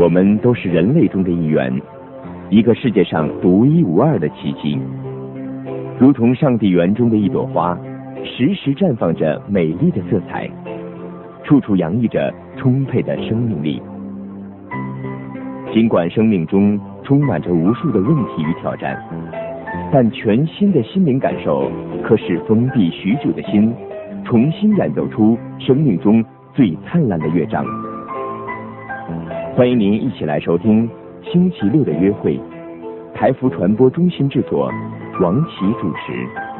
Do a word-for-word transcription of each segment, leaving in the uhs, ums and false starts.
我们都是人类中的一员，一个世界上独一无二的奇迹，如同上帝园中的一朵花，时时绽放着美丽的色彩，处处洋溢着充沛的生命力。尽管生命中充满着无数的问题与挑战，但全新的心灵感受可使封闭许久的心重新演奏出生命中最灿烂的乐章。欢迎您一起来收听星期六的约会，台福传播中心制作，王琦主持。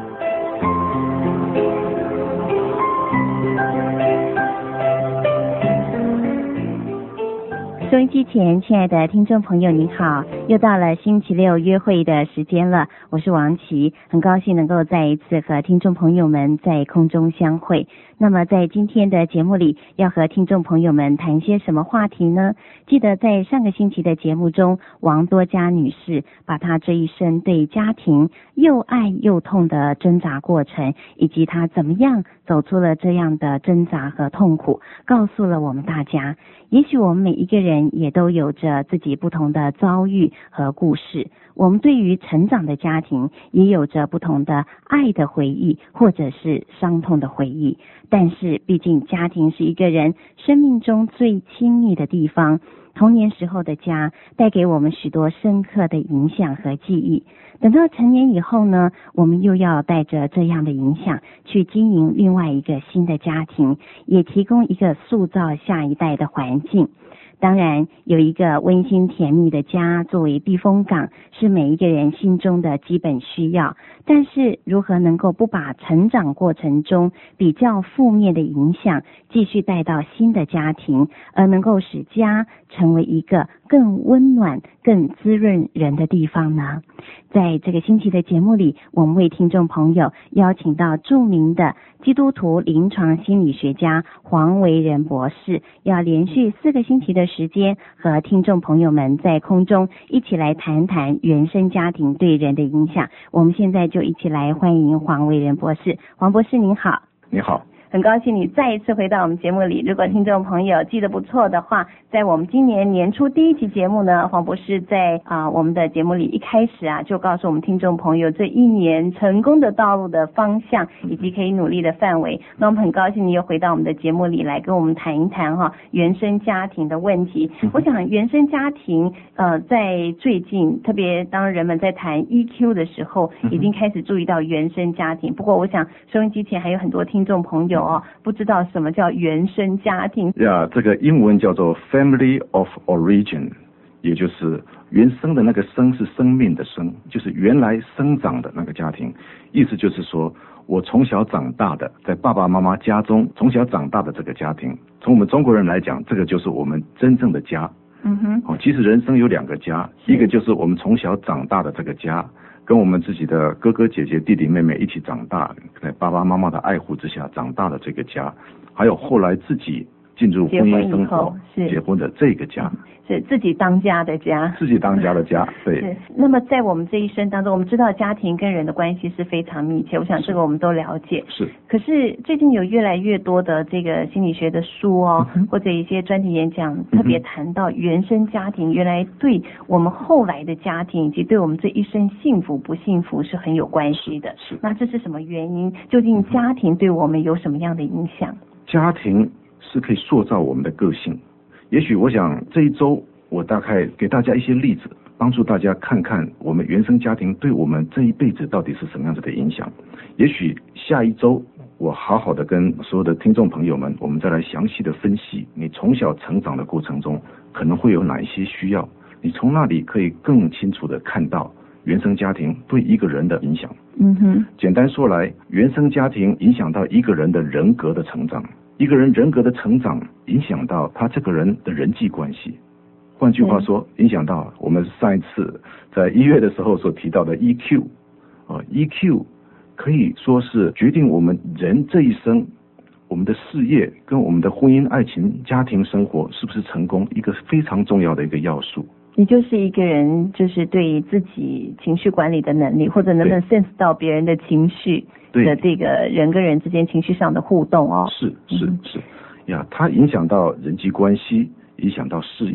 收音机前亲爱的听众朋友您好，又到了星期六约会的时间了，我是王琦，很高兴能够再一次和听众朋友们在空中相会。那么在今天的节目里要和听众朋友们谈些什么话题呢？记得在上个星期的节目中，王多佳女士把她这一生对家庭又爱又痛的挣扎过程，以及她怎么样走出了这样的挣扎和痛苦，告诉了我们大家。也许我们每一个人也都有着自己不同的遭遇和故事，我们对于成长的家庭也有着不同的爱的回忆或者是伤痛的回忆，但是毕竟家庭是一个人生命中最亲密的地方，童年时候的家带给我们许多深刻的影响和记忆，等到成年以后呢，我们又要带着这样的影响去经营另外一个新的家庭，也提供一个塑造下一代的环境。当然有一个温馨甜蜜的家作为避风港是每一个人心中的基本需要，但是如何能够不把成长过程中比较负面的影响继续带到新的家庭，而能够使家成为一个更温暖更滋润人的地方呢？在这个星期的节目里，我们为听众朋友邀请到著名的基督徒临床心理学家黄维仁博士，要连续四个星期的时间和听众朋友们在空中一起来谈谈原生家庭对人的影响。我们现在就一起来欢迎黄维仁博士。黄博士您好。 你好， 很高兴你再一次回到我们节目里。如果听众朋友记得不错的话，在我们今年年初第一期节目呢，黄博士在啊、呃、我们的节目里一开始啊就告诉我们听众朋友这一年成功的道路的方向以及可以努力的范围。那我们很高兴你又回到我们的节目里来跟我们谈一谈哈原生家庭的问题。我想原生家庭呃在最近，特别当人们在谈 E Q 的时候，已经开始注意到原生家庭。不过我想收音机前还有很多听众朋友哦，不知道什么叫原生家庭。 呀、yeah, 这个英文叫做 Family of Origin， 也就是原生的那个生是生命的生，就是原来生长的那个家庭。意思就是说我从小长大的，在爸爸妈妈家中从小长大的这个家庭，从我们中国人来讲，这个就是我们真正的家。 嗯哼。 哦，其实人生有两个家，一个就是我们从小长大的这个家，跟我们自己的哥哥姐姐弟弟妹妹一起长大，在爸爸妈妈的爱护之下长大的这个家，还有后来自己进入婚姻生活结婚的这个家， 是自己当家的家， 自己当家的家。对。 是。那么在我们这一生当中，我们知道家庭跟人的关系是非常密切，我想这个我们都了解。 是。 可是最近有越来越多的这个心理学的书哦， 嗯、 或者一些专题演讲，特别谈到原生家庭，原来对我们后来的家庭以及对我们这一生幸福不幸福是很有关系的。 是。 那这是什么原因？究竟家庭对我们有什么样的影响？ 家庭是可以塑造我们的个性。也许我想这一周我大概给大家一些例子，帮助大家看看我们原生家庭对我们这一辈子到底是什么样子的影响。也许下一周我好好的跟所有的听众朋友们，我们再来详细的分析你从小成长的过程中可能会有哪一些需要，你从那里可以更清楚的看到原生家庭对一个人的影响。 嗯哼。 简单说来，原生家庭影响到一个人的人格的成长，一个人人格的成长影响到他这个人的人际关系。换句话说，影响到我们上一次在一月的时候所提到的 E Q， 啊 ，E Q 可以说是决定我们人这一生，我们的事业跟我们的婚姻、爱情、家庭生活是不是成功一个非常重要的一个要素。 也就是一个人就是对自己情绪管理的能力，或者能不能 sense 到别人的情绪的这个人跟人之间情绪上的互动哦。 是是是呀，它影响到人际关系，影响到事业，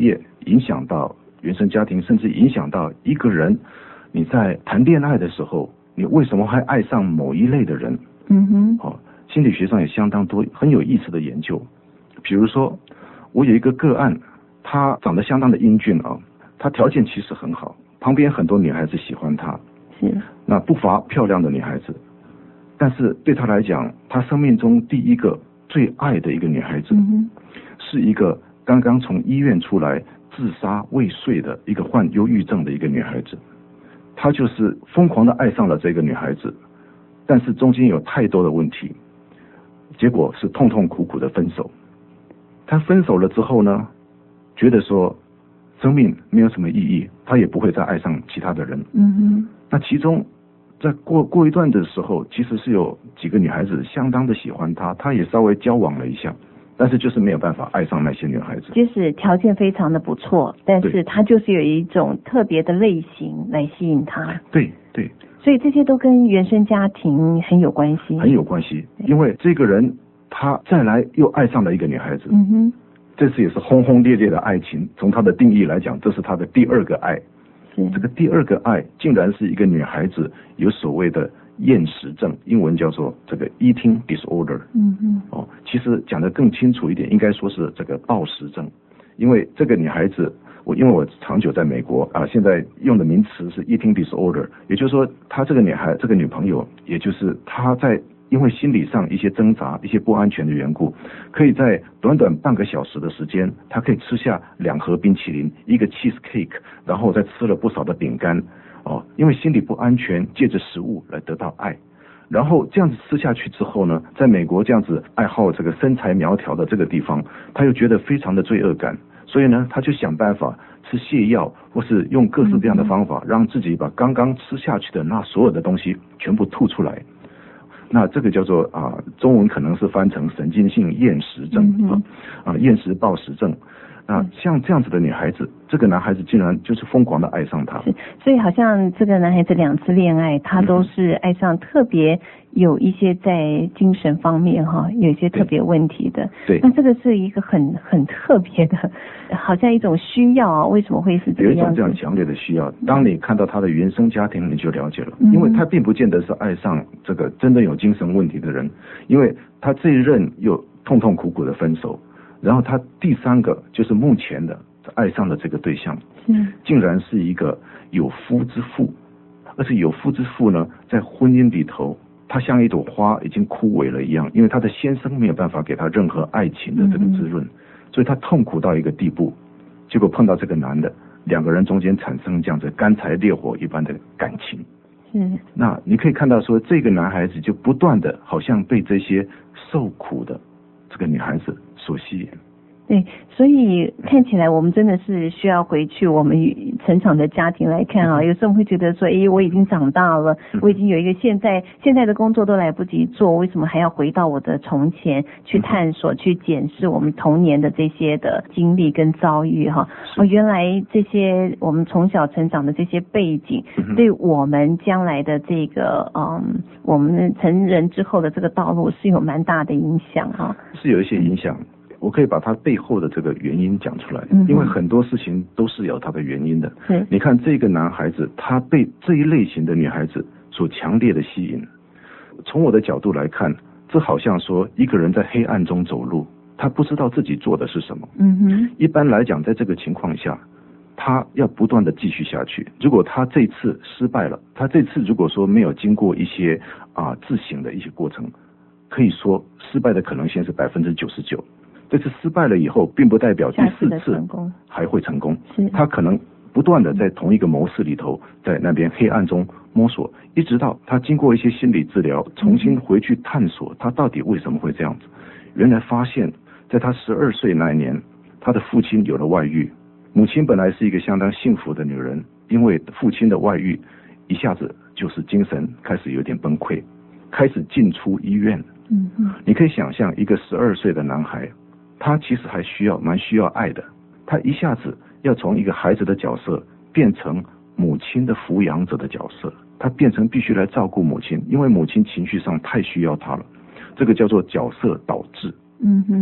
影响到原生家庭，甚至影响到一个人你在谈恋爱的时候，你为什么会爱上某一类的人？ 嗯哼， 哦，心理学上有相当多很有意思的研究。比如说，我有一个个案，他长得相当的英俊啊，他条件其实很好，旁边很多女孩子喜欢他， 是那不乏漂亮的女孩子，但是对他来讲，他生命中第一个最爱的一个女孩子， 嗯是一个刚刚从医院出来自杀未遂的一个患忧郁症的一个女孩子，他就是疯狂的爱上了这个女孩子，但是中间有太多的问题，结果是痛痛苦苦的分手。他分手了之后呢，觉得说生命没有什么意义，他也不会再爱上其他的人。 嗯哼， 那其中在过过一段的时候，其实是有几个女孩子相当的喜欢他，他也稍微交往了一下，但是就是没有办法爱上那些女孩子。 即使条件非常的不错，但是他就是有一种特别的类型来吸引他。 对对， 所以这些都跟原生家庭很有关系。 很有关系，因为这个人他再来又爱上了一个女孩子， 嗯哼， 这次也是轰轰烈烈的爱情。从他的定义来讲，这是他的第二个爱。 是这个第二个爱竟然是一个女孩子有所谓的厌食症，英文叫做这个 eating disorder。 嗯嗯， 哦，其实讲得更清楚一点，应该说是这个暴食症，因为这个女孩子，我因为我长久在美国啊，现在用的名词是 eating disorder， 也就是说，她这个女孩，这个女朋友，也就是她在因为心理上一些挣扎、一些不安全的缘故，可以在短短半个小时的时间，她可以吃下两盒冰淇淋，一个 cheese cake， 然后再吃了不少的饼干。哦，因为心理不安全，借着食物来得到爱。然后这样子吃下去之后呢，在美国这样子爱好这个身材苗条的这个地方，他又觉得非常的罪恶感，所以呢，他就想办法吃泻药，或是用各式各样的方法，让自己把刚刚吃下去的那所有的东西全部吐出来。那这个叫做啊，中文可能是翻成神经性厌食症啊，啊，厌食暴食症。那像这样子的女孩子，这个男孩子竟然就是疯狂的爱上她。 是，所以好像这个男孩子两次恋爱，他都是爱上特别有一些在精神方面哈，有一些特别问题的。 对。 那这个是一个很很特别的，好像一种需要啊？为什么会是这个样子？ 有一种这样强烈的需要，当你看到他的原生家庭，你就了解了，因为他并不见得是爱上这个真的有精神问题的人，因为他这一任又痛痛苦苦的分手。然后他第三个就是目前的爱上的这个对象， 嗯， 竟然是一个有夫之妇，而且有夫之妇呢，在婚姻里头，她像一朵花已经枯萎了一样，因为她的先生没有办法给她任何爱情的这个滋润，嗯、所以她痛苦到一个地步，结果碰到这个男的，两个人中间产生这样子干柴烈火一般的感情。 嗯， 那你可以看到说，这个男孩子就不断的好像被这些受苦的这个女孩子所吸引。 对，所以看起来我们真的是需要回去我们成长的家庭来看啊。有时候我们会觉得说，诶，我已经长大了，我已经有一个现在现在的工作都来不及做，为什么还要回到我的从前去探索、去检视我们童年的这些的经历跟遭遇哈？哦，原来这些我们从小成长的这些背景，对我们将来的这个嗯，我们成人之后的这个道路是有蛮大的影响哈。 是有一些影响。我可以把它背后的这个原因讲出来，因为很多事情都是有它的原因的。 嗯、 你看这个男孩子，他被这一类型的女孩子所强烈的吸引。从我的角度来看，这好像说一个人在黑暗中走路，他不知道自己做的是什么。 嗯哼。 一般来讲，在这个情况下，他要不断的继续下去。如果他这次失败了，他这次如果说没有经过一些啊自省的一些过程，可以说失败的可能性是百分之九十九。这次失败了以后，并不代表第四次还会成功。他可能不断的在同一个模式里头，在那边黑暗中摸索，一直到他经过一些心理治疗，重新回去探索他到底为什么会这样子。原来发现，在他十二岁那一年，他的父亲有了外遇，母亲本来是一个相当幸福的女人，因为父亲的外遇，一下子就是精神开始有点崩溃，开始进出医院。 嗯嗯， 你可以想象一个十二岁的男孩。他其实还需要蛮需要爱的，他一下子要从一个孩子的角色变成母亲的抚养者的角色，他变成必须来照顾母亲，因为母亲情绪上太需要他了，这个叫做角色导致。 嗯哼，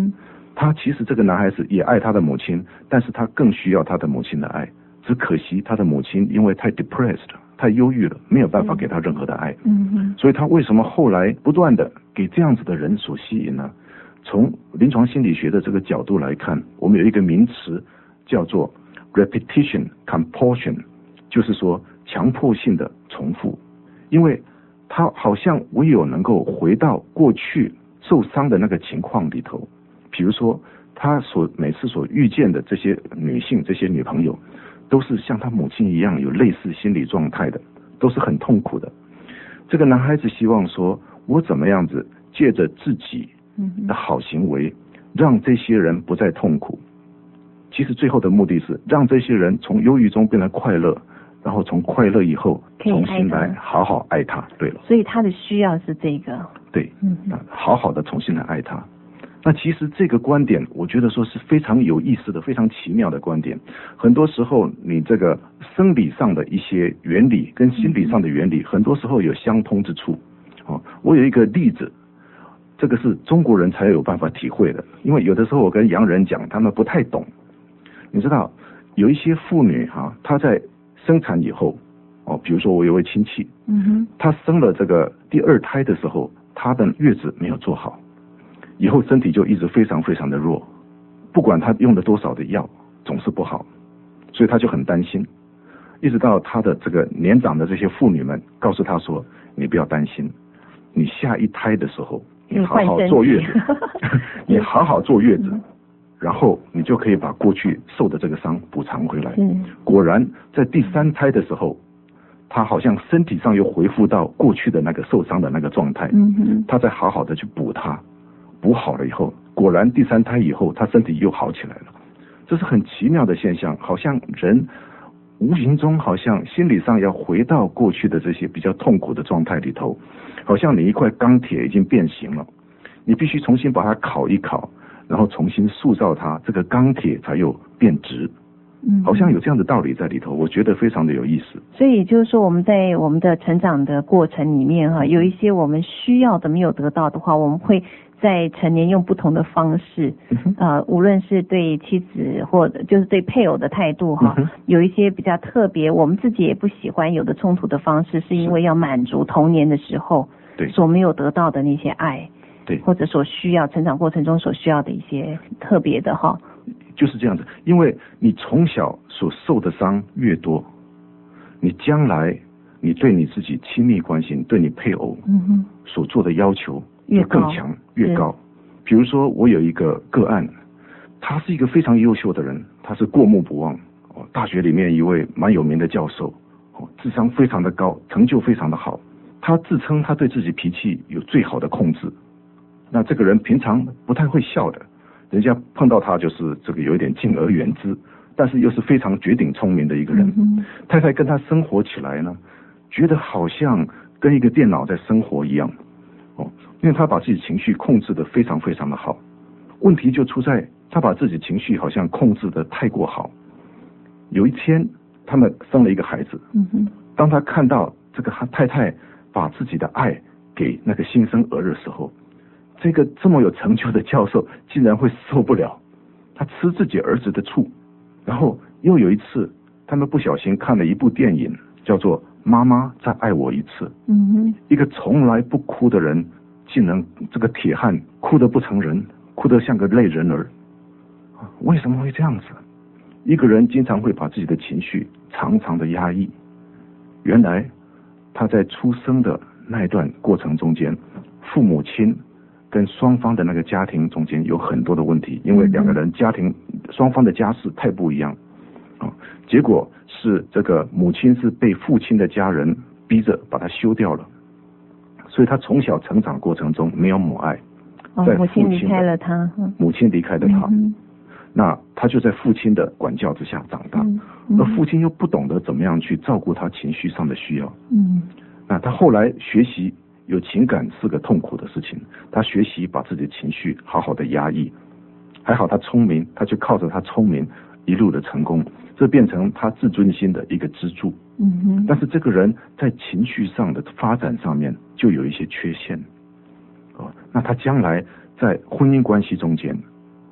他其实这个男孩子也爱他的母亲，但是他更需要他的母亲的爱，只可惜他的母亲因为太 depressed 太忧郁了，没有办法给他任何的爱。 嗯嗯， 所以他为什么后来不断的给这样子的人所吸引呢？从临床心理学的这个角度来看，我们有一个名词叫做 repetition compulsion， 就是说强迫性的重复，因为他好像唯有能够回到过去受伤的那个情况里头，比如说他所每次所遇见的这些女性这些女朋友都是像他母亲一样有类似心理状态的，都是很痛苦的。这个男孩子希望说，我怎么样子借着自己的好行为让这些人不再痛苦，其实最后的目的是让这些人从忧郁中变得快乐，然后从快乐以后重新来好好爱他。对了， 所以他的需要是这个， 对，嗯，好好的重新来爱他。那其实这个观点我觉得说是非常有意思的，非常奇妙的观点。很多时候你这个生理上的一些原理跟心理上的原理很多时候有相通之处。哦，我有一个例子，这个是中国人才有办法体会的，因为有的时候我跟洋人讲他们不太懂。你知道有一些妇女哈、啊，她在生产以后，哦，比如说我有位亲戚，嗯哼，她生了这个第二胎的时候，她的月子没有做好，以后身体就一直非常非常的弱，不管她用了多少的药，总是不好，所以她就很担心。一直到她的这个年长的这些妇女们告诉她说，你不要担心，你下一胎的时候，你好好坐月子，你好好坐月子。然后你就可以把过去受的这个伤补偿回来。嗯，果然在第三胎的时候，他好像身体上又恢复到过去的那个受伤的那个状态。嗯哼，他再好好的去补它，补好了以后，果然第三胎以后，他身体又好起来了。这是很奇妙的现象，好像人无形中好像心理上要回到过去的这些比较痛苦的状态里头，好像你一块钢铁已经变形了，你必须重新把它烤一烤。然后重新塑造它，这个钢铁才有变直。嗯，好像有这样的道理在里头，我觉得非常的有意思。 所以就是说，我们在我们的成长的过程里面哈，有一些我们需要的没有得到的话，我们会在成年用不同的方式，嗯、呃，无论是对妻子或者就是对配偶的态度哈、嗯，有一些比较特别，我们自己也不喜欢有的冲突的方式，是因为要满足童年的时候对所没有得到的那些爱。对，或者所需要成长过程中所需要的一些特别的哈， 就是这样子。因为你从小所受的伤越多，你将来你对你自己亲密关系、对你配偶所做的要求就更强越高。比如说，我有一个个案，他是一个非常优秀的人，他是过目不忘哦，大学里面一位蛮有名的教授哦，智商非常的高，成就非常的好。他自称他对自己脾气有最好的控制。那这个人平常不太会笑的，人家碰到他就是这个有一点敬而远之，但是又是非常绝顶聪明的一个人。嗯、太太跟他生活起来呢，觉得好像跟一个电脑在生活一样，哦，因为他把自己情绪控制得非常非常的好。问题就出在他把自己情绪好像控制得太过好。有一天，他们生了一个孩子。嗯、当他看到这个太太把自己的爱给那个新生儿的时候，这个这么有成就的教授竟然会受不了，他吃自己儿子的醋。然后又有一次，他们不小心看了一部电影，叫做《妈妈再爱我一次》。嗯，一个从来不哭的人，竟然这个铁汉哭得不成人，哭得像个泪人儿。为什么会这样子？一个人经常会把自己的情绪常常的压抑。原来他在出生的那一段过程中间，父母亲跟双方的那个家庭中间有很多的问题，因为两个人家庭双方的家世太不一样，啊，结果是这个母亲是被父亲的家人逼着把他休掉了，所以他从小成长过程中没有母爱， 哦，母亲离开了他， 母亲离开了他，嗯、那他就在父亲的管教之下长大，嗯嗯、而父亲又不懂得怎么样去照顾他情绪上的需要，嗯，那他后来学习。有情感是个痛苦的事情，他学习把自己的情绪好好的压抑，还好他聪明，他就靠着他聪明一路的成功，这变成他自尊心的一个支柱。嗯哼，但是这个人在情绪上的发展上面就有一些缺陷，哦，那他将来在婚姻关系中间，哦，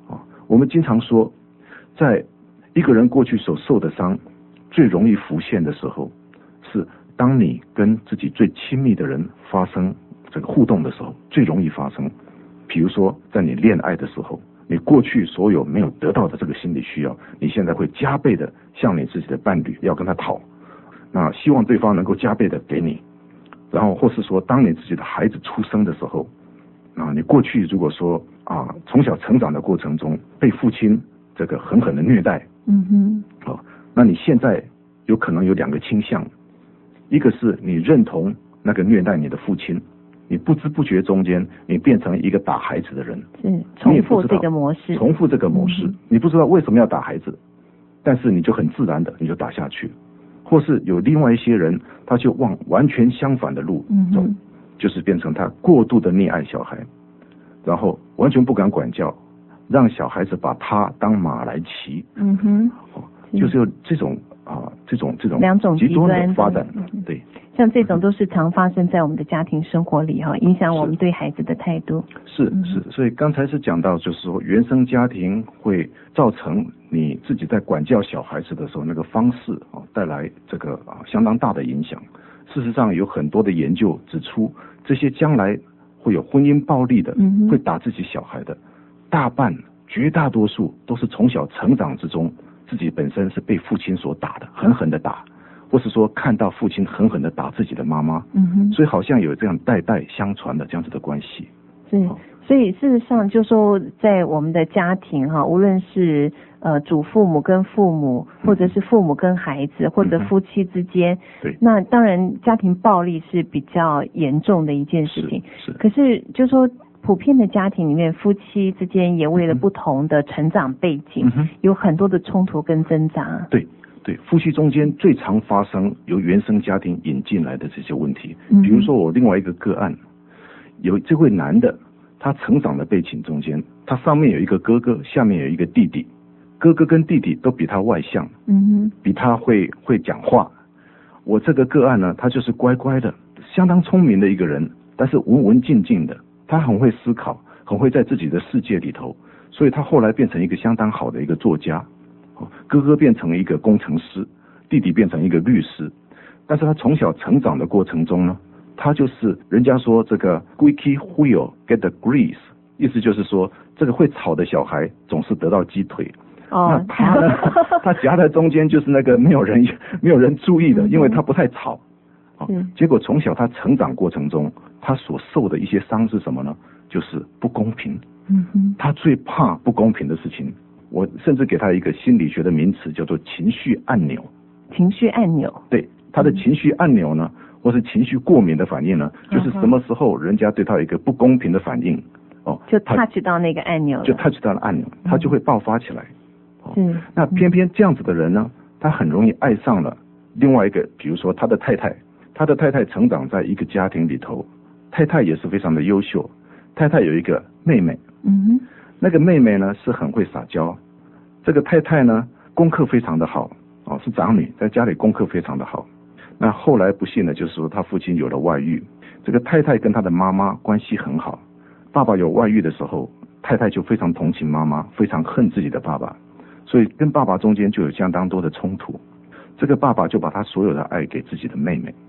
我们经常说，在一个人过去所受的伤最容易浮现的时候，是当你跟自己最亲密的人发生这个互动的时候最容易发生。比如说在你恋爱的时候，你过去所有没有得到的这个心理需要，你现在会加倍的向你自己的伴侣要跟他讨，那希望对方能够加倍的给你。然后或是说当你自己的孩子出生的时候，啊，你过去如果说啊从小成长的过程中被父亲这个狠狠的虐待， 嗯哼， 哦，那你现在有可能有两个倾向，一个是你认同那个虐待你的父亲，你不知不觉中间你变成一个打孩子的人， 是重复这个模式， 重复这个模式，嗯，你不知道为什么要打孩子，但是你就很自然的你就打下去。或是有另外一些人，他就往完全相反的路走，嗯，就是变成他过度的溺爱小孩，然后完全不敢管教，让小孩子把他当马来骑。嗯哼，哦，就是有这种啊，这种这种两种极端的发展。嗯，对， 像这种都是常发生在我们的家庭生活里哈，影响我们对孩子的态度。 是是，所以刚才是讲到，就是说原生家庭会造成你自己在管教小孩子的时候那个方式啊，带来这个啊相当大的影响。事实上有很多的研究指出，这些将来会有婚姻暴力的，嗯，会打自己小孩的，大半绝大多数都是从小成长之中自己本身是被父亲所打的，狠狠的打，或是说看到父亲狠狠的打自己的妈妈，嗯哼，所以好像有这样代代相传的这样子的关系。 是，所以事实上就说在我们的家庭哈，无论是呃祖父母跟父母，或者是父母跟孩子，或者夫妻之间， 对， 那当然家庭暴力是比较严重的一件事情。 是，是， 可是就说普遍的家庭里面，夫妻之间也为了不同的成长背景，嗯，有很多的冲突跟挣扎。 对对，夫妻中间最常发生由原生家庭引进来的这些问题。嗯，比如说我另外一个个案，有这位男的，他成长的背景中间，他上面有一个哥哥，下面有一个弟弟，哥哥跟弟弟都比他外向，嗯哼，比他会会讲话。我这个个案呢，他就是乖乖的，相当聪明的一个人，但是文文静静的，他很会思考，很会在自己的世界里头，所以他后来变成一个相当好的一个作家。哥哥变成一个工程师，弟弟变成一个律师，但是他从小成长的过程中呢，他就是人家说这个 squeaky wheel get the grease， 意思就是说这个会吵的小孩总是得到鸡腿。哦，那他呢，他夹在中间就是那个没有人没有人注意的，因为他不太吵。嗯，结果从小他成长过程中，他所受的一些伤是什么呢？就是不公平。嗯哼，他最怕不公平的事情。我甚至给他一个心理学的名词，叫做情绪按钮。 情绪按钮。 对，他的情绪按钮呢，或是情绪过敏的反应呢，就是什么时候人家对他有一个不公平的反应，哦， 就 touch 到那个按钮， 就 touch 到了按钮，他就会爆发起来。 嗯， 哦，那偏偏这样子的人呢，他很容易爱上了另外一个，比如说他的太太，他的太太成长在一个家庭里头，太太也是非常的优秀，太太有一个妹妹，嗯哼。那个妹妹呢是很会撒娇，这个太太呢功课非常的好，哦，是长女，在家里功课非常的好。那后来不幸的就是说她父亲有了外遇，这个太太跟她的妈妈关系很好，爸爸有外遇的时候，太太就非常同情妈妈，非常恨自己的爸爸，所以跟爸爸中间就有相当多的冲突。这个爸爸就把他所有的爱给自己的妹妹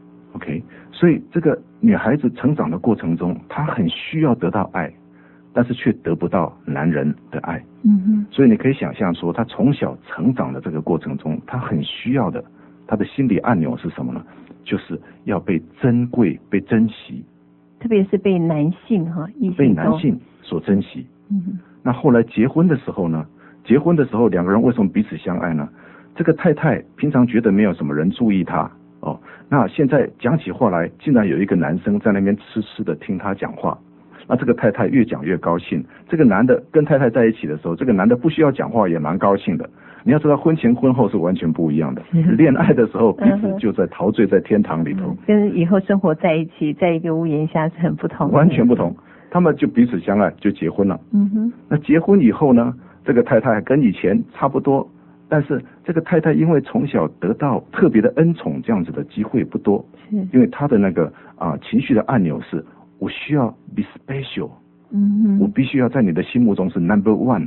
OK， 所以这个女孩子成长的过程中，她很需要得到爱，但是却得不到男人的爱。嗯哼，所以你可以想象说，她从小成长的这个过程中，她很需要的，她的心理按钮是什么呢？就是要被珍贵、被珍惜， 特别是被男性哈， 被男性所珍惜。嗯哼，那后来结婚的时候呢？结婚的时候，两个人为什么彼此相爱呢？这个太太平常觉得没有什么人注意她哦，那现在讲起话来，竟然有一个男生在那边痴痴的听她讲话。那这个太太越讲越高兴，这个男的跟太太在一起的时候，这个男的不需要讲话也蛮高兴的。你要知道，婚前婚后是完全不一样的。恋爱的时候，彼此就在陶醉在天堂里头，嗯， 跟以后生活在一起，在一个屋檐下是很不同的， 完全不同。他们就彼此相爱，就结婚了。嗯哼。那结婚以后呢，这个太太跟以前差不多，但是这个太太因为从小得到特别的恩宠，这样子的机会不多。是。因为她的那个啊情绪的按钮是，我需要 be special。嗯哼。我必须要在你的心目中是 number one。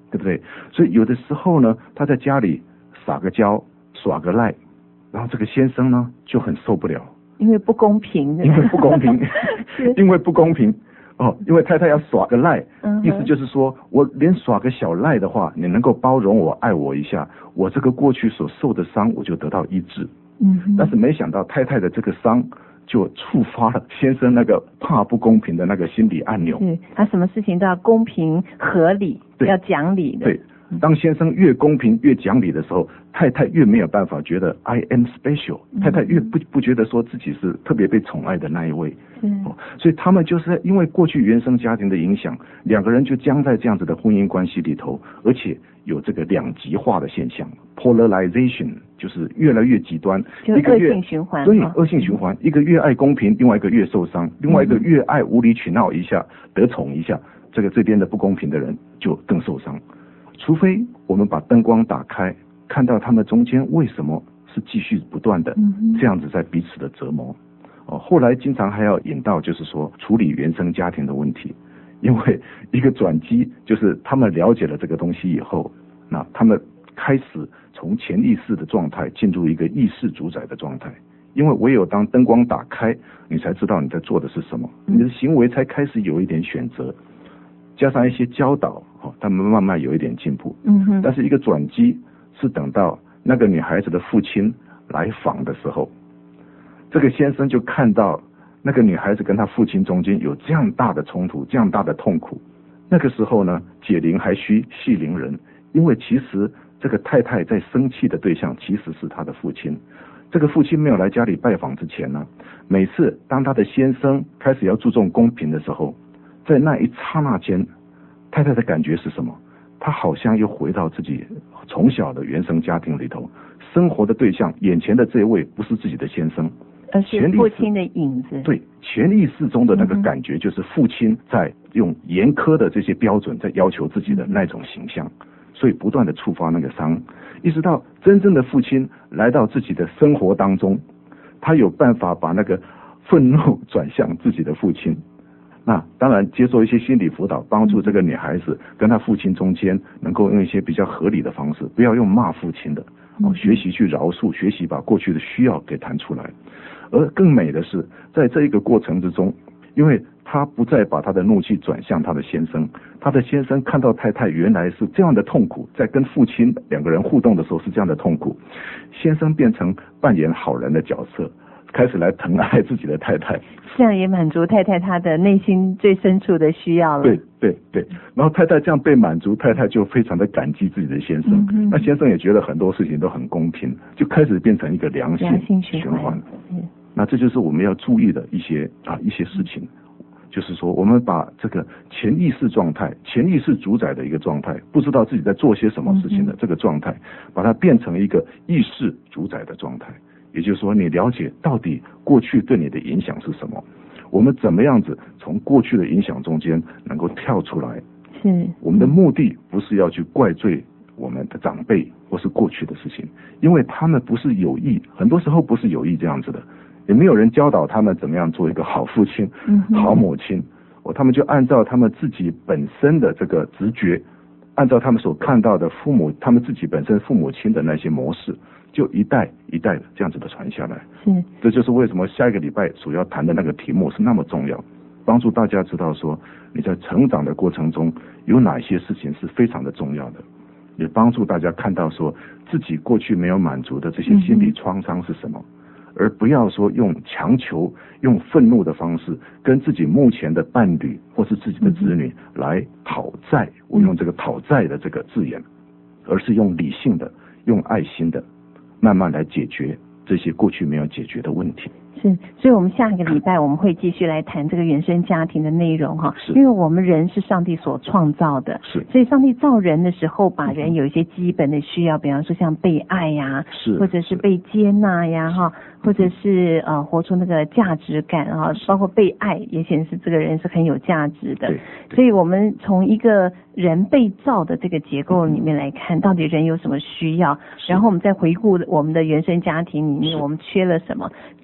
对不对？所以有的时候呢，他在家里撒个娇耍个赖，然后这个先生呢就很受不了， 因为不公平的， 因为不公平因为不公平哦，因为太太要耍个赖， 嗯、 意思就是说我连耍个小赖的话，你能够包容我爱我一下，我这个过去所受的伤我就得到医治。 嗯， 但是没想到太太的这个伤就触发了先生那个怕不公平的那个心理按钮。 是，他什么事情都要公平合理，要讲理的。 对，当先生越公平越讲理的时候，太太越没有办法觉得 I am special，、嗯、太太越不不觉得说自己是特别被宠爱的那一位。 嗯、 哦，所以他们就是因为过去原生家庭的影响，两个人就僵在这样子的婚姻关系里头，而且有这个两极化的现象 ，polarization， 就是越来越极端， 就恶性循环。 对，恶性循环，一个越爱公平，另外一个越受伤，另外一个越爱无理取闹一下，得宠一下，这个这边的不公平的人就更受伤。除非我们把灯光打开，看到他们中间为什么是继续不断的这样子在彼此的折磨。哦，后来经常还要引到就是说处理原生家庭的问题，因为一个转机就是他们了解了这个东西以后，那他们开始从潜意识的状态进入一个意识主宰的状态。因为唯有当灯光打开，你才知道你在做的是什么，你的行为才开始有一点选择，加上一些教导，哦，他们慢慢有一点进步。 嗯哼。 但是一个转机是等到那个女孩子的父亲来访的时候，这个先生就看到那个女孩子跟她父亲中间有这样大的冲突，这样大的痛苦。那个时候呢，解铃还须系铃人，因为其实这个太太在生气的对象其实是她的父亲。这个父亲没有来家里拜访之前呢，每次当他的先生开始要注重公平的时候，在那一刹那间，太太的感觉是什么？她好像又回到自己从小的原生家庭里头，生活的对象眼前的这位不是自己的先生， 而是父亲的影子。 对，潜意识中的那个感觉就是父亲在用严苛的这些标准在要求自己的那种形象，所以不断的触发那个伤，一直到真正的父亲来到自己的生活当中，他有办法把那个愤怒转向自己的父亲。那当然接受一些心理辅导，帮助这个女孩子跟她父亲中间能够用一些比较合理的方式，不要用骂父亲的，哦，学习去饶恕，学习把过去的需要给谈出来。而更美的是，在这一个过程之中，因为他不再把他的怒气转向他的先生，他的先生看到太太原来是这样的痛苦，在跟父亲两个人互动的时候是这样的痛苦，先生变成扮演好人的角色，开始来疼爱自己的太太， 这样也满足太太她的内心最深处的需要了。 对对对，然后太太这样被满足，太太就非常的感激自己的先生，嗯、那先生也觉得很多事情都很公平，就开始变成一个良性循环。那这就是我们要注意的一些啊一些事情，就是说我们把这个潜意识状态、潜意识主宰的一个状态，不知道自己在做些什么事情的这个状态，把它变成一个意识主宰的状态。也就是说，你了解到底过去对你的影响是什么，我们怎么样子从过去的影响中间能够跳出来。 是， 我们的目的不是要去怪罪我们的长辈或是过去的事情，因为他们不是有意，很多时候不是有意这样子的，也没有人教导他们怎么样做一个好父亲、嗯、好母亲，哦，他们就按照他们自己本身的这个直觉，按照他们所看到的父母，他们自己本身父母亲的那些模式，就一代一代的这样子的传下来。 是， 这就是为什么下一个礼拜所要谈的那个题目是那么重要，帮助大家知道说你在成长的过程中有哪些事情是非常的重要的，也帮助大家看到说自己过去没有满足的这些心理创伤是什么，嗯，而不要说用强求、用愤怒的方式跟自己目前的伴侣或是自己的子女来讨债，嗯，我用这个讨债的这个字眼，而是用理性的、用爱心的慢慢来解决这些过去没有解决的问题。 是，所以我们下个礼拜我们会继续来谈这个原生家庭的内容哈。 是， 因为我们人是上帝所创造的， 是， 所以上帝造人的时候，把人有一些基本的需要，比方说像被爱呀， 是， 或者是被接纳呀哈，或者是呃活出那个价值感啊，包括被爱也显示这个人是很有价值的。 对， 所以我们从一个人被造的这个结构里面来看，到底人有什么需要，然后我们再回顾我们的原生家庭里面我们缺了什么。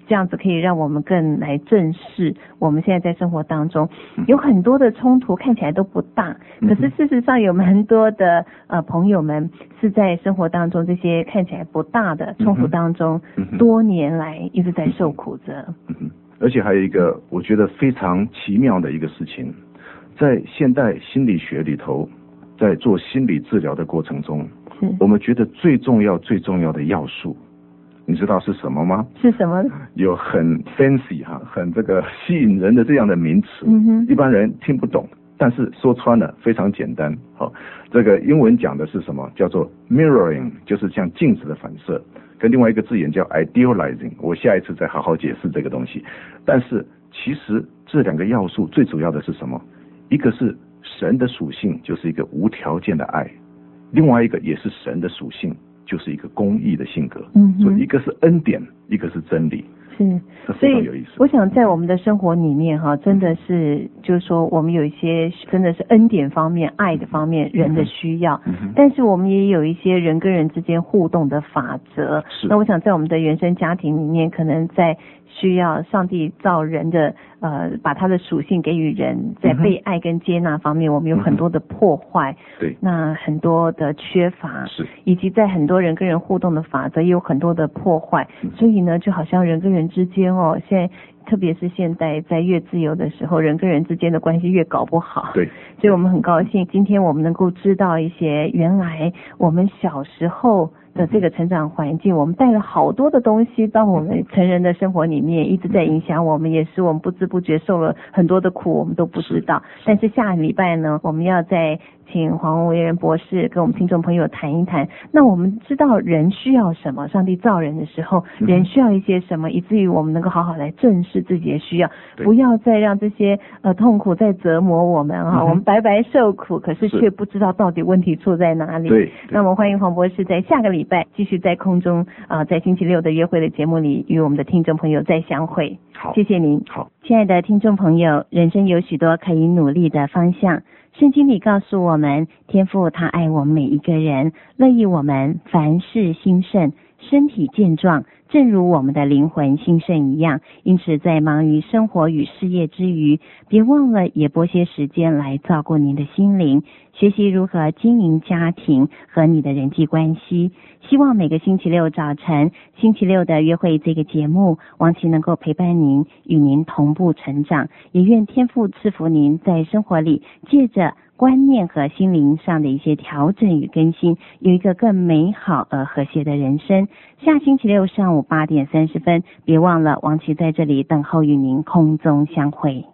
这样子可以让我们更来正视我们现在在生活当中有很多的冲突看起来都不大，可是事实上有蛮多的呃朋友们是在生活当中这些看起来不大的冲突当中多年来一直在受苦着。 而且还有一个我觉得非常奇妙的一个事情，在现代心理学里头，在做心理治疗的过程中，我们觉得最重要最重要的要素，你知道是什么吗？ 是什么？有很 fancy 哈，很这个吸引人的这样的名词， 嗯哼， 一般人听不懂，但是说穿了非常简单。好，这个英文讲的是什么？叫做 mirroring， 就是像镜子的反射，跟另外一个字眼叫 idealizing， 我下一次再好好解释这个东西。但是其实这两个要素最主要的是什么？一个是神的属性，就是一个无条件的爱，另外一个也是神的属性，就是一个公义的性格。嗯，所以一个是恩典，一个是真理。 是，所以我想在我们的生活里面哈，真的是就是说我们有一些真的是恩典方面、爱的方面人的需要，嗯、但是我们也有一些人跟人之间互动的法则。那我想在我们的原生家庭里面，可能在需要上帝造人的呃，把他的属性给予人，在被爱跟接纳方面，我们有很多的破坏， 对、嗯， 那很多的缺乏， 是， 以及在很多人跟人互动的法则也有很多的破坏，嗯、所以呢，就好像人跟人之间哦，现在特别是现代在越自由的时候，人跟人之间的关系越搞不好， 对， 所以我们很高兴，今天我们能够知道一些原来我们小时候的这个成长环境，我们带了好多的东西到我们成人的生活里面，一直在影响我们，也使我们不知不觉受了很多的苦，我们都不知道。但是下礼拜呢，我们要再请黄维仁博士跟我们听众朋友谈一谈，那我们知道人需要什么，上帝造人的时候人需要一些什么，以至于我们能够好好来正视自己的需要，不要再让这些呃痛苦再折磨我们啊、嗯、我们白白受苦，可是却不知道到底问题出在哪里。 对， 那我们欢迎黄博士在下个礼拜继续在空中啊、呃，在星期六的约会的节目里与我们的听众朋友再相会。 好， 谢谢您。 好， 亲爱的听众朋友，人生有许多可以努力的方向。圣经里告诉我们，天父他爱我们每一个人，乐意我们凡事兴盛，身体健壮，正如我们的灵魂兴盛一样。因此在忙于生活与事业之余，别忘了也拨些时间来照顾您的心灵，学习如何经营家庭和你的人际关系。希望每个星期六早晨，星期六的约会这个节目，王琦能够陪伴您，与您同步成长。也愿天父赐福您在生活里，借着观念和心灵上的一些调整与更新，有一个更美好而和谐的人生。下星期六上午八点三十分，别忘了王琦在这里等候与您空中相会。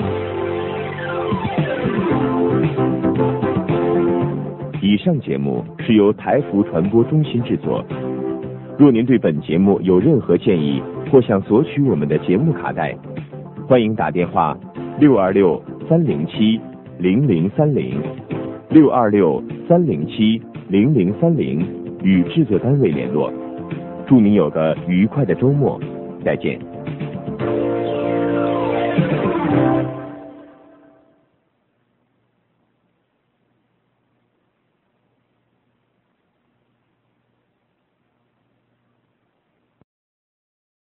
以上节目是由台福传播中心制作。若您对本节目有任何建议，或想索取我们的节目卡带，欢迎打电话六二六三零七零零三零六二六三零七零零三零与制作单位联络。祝您有个愉快的周末，再见。